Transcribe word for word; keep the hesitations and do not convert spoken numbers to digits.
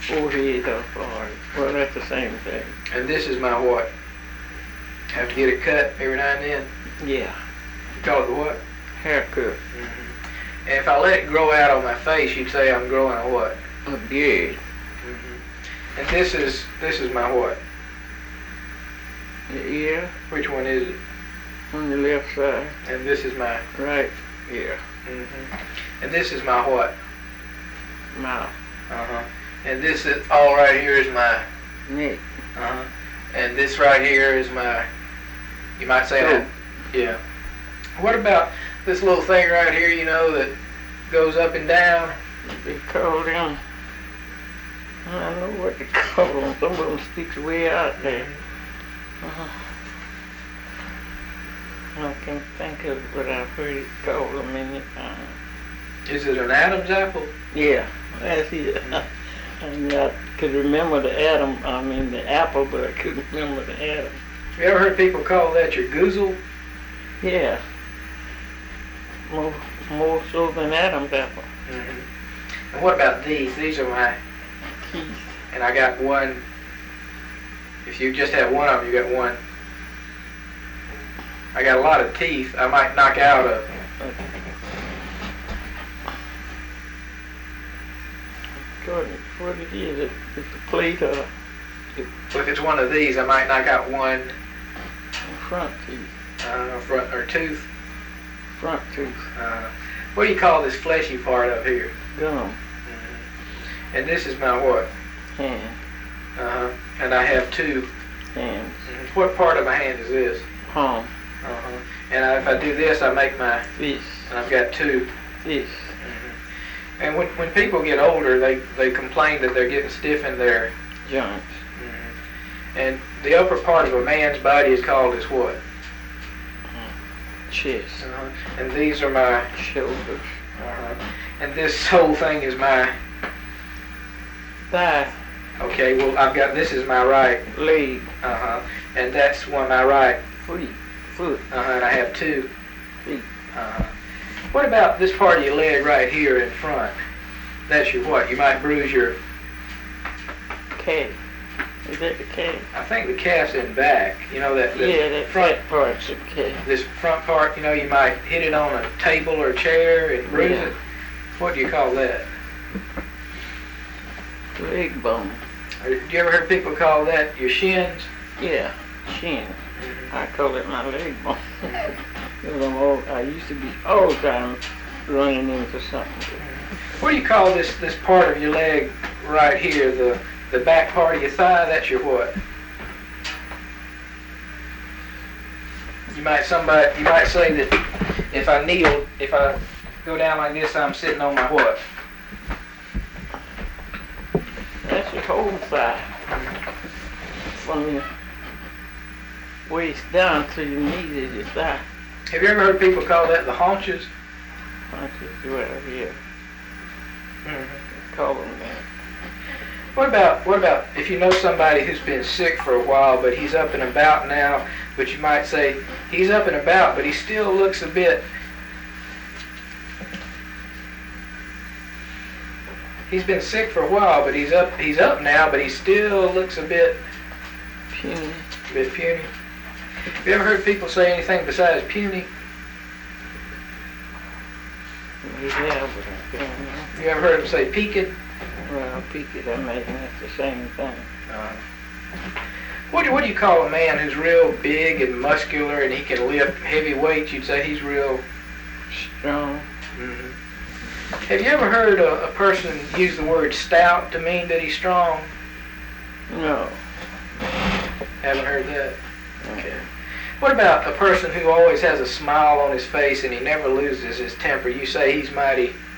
forehead or forehead. Well, that's the same thing. And this is my what? Have to get it cut every now and then? Yeah. You call it the what? Haircut. Mm-hmm. And if I let it grow out on my face, you'd say I'm growing a what? A beard. Mm-hmm. And this is this is my what? The ear. Which one is it? On the left side. And this is my right ear. Mm-hmm. And this is my what? Mouth. Uh-huh. And this is all right here is my neck. Uh-huh. And this right here is my, you might say that. Yeah. What about this little thing right here, you know, that goes up and down? They call them, I don't know what to call them. Some of them sticks way out there. Uh-huh. I can't think of what I've heard it called them many times. Is it an Adam's apple? Yeah, that's it. I mean, I could remember the Adam, I mean the apple, but I couldn't remember the Adam. Have you ever heard people call that your goozle? Yeah. More, more so than Adam's apple. Mm-hmm. And what about these? These are my teeth. And I got one. If you just have one of them, you got one. I got a lot of teeth. I might knock out a. What it is, it, it's a plate or it, if it's one of these, I might knock out one. Front teeth. I don't know, front or tooth. Front tooth. Uh, what do you call this fleshy part up here? Gum. Mm-hmm. And this is my what? Hand. Uh-huh. And I have two hands. Mm-hmm. What part of my hand is this? Palm. Uh-huh. And I, if I do this, I make my fist. And I've got two. Fist. Mm-hmm. And when when people get older, they they complain that they're getting stiff in their joints. Mm-hmm. And the upper part of a man's body is called his what? Chest. Uh-huh. And these are my shoulders. Uh-huh. And this whole thing is my thigh. Okay, well I've got this is my right leg. Uh-huh. And that's one my right feet. Foot. Uh-huh. And I have two feet. Uh-huh. What about this part of your leg right here in front? That's your what? You might bruise your calf. Is that the calf? I think the calf's in back. You know that. that yeah, that front part's the calf. This front part, you know, you might hit it on a table or a chair and bruise yeah. it. What do you call that? Leg bone. Or, do you ever heard people call that your shins? Yeah, shin. Mm-hmm. I call it my leg bone. I'm all, I used to be all the time running into something. What do you call this this part of your leg right here, the the back part of your thigh? That's your what? You might somebody you might say that if I kneel, if I go down like this, I'm sitting on my what? That's your whole thigh. From your waist down to your knees is your thigh. Have you ever heard people call that the haunches? Haunches, well, yeah. Mm-hmm. Call them that. What about what about if you know somebody who's been sick for a while, but he's up and about now, but you might say he's up and about, but he still looks a bit. He's been sick for a while, but he's up he's up now, but he still looks a bit puny. A bit puny. Have you ever heard people say anything besides puny? Yeah, but I can't remember. You ever heard them say peaked? Well, peaked, I imagine that's the same thing. Uh, what do what do you call a man who's real big and muscular and he can lift heavy weights? You'd say he's real strong. Mm-hmm. Have you ever heard a, a person use the word stout to mean that he's strong? No. Haven't heard that. Okay. What about a person who always has a smile on his face and he never loses his temper? You say he's mighty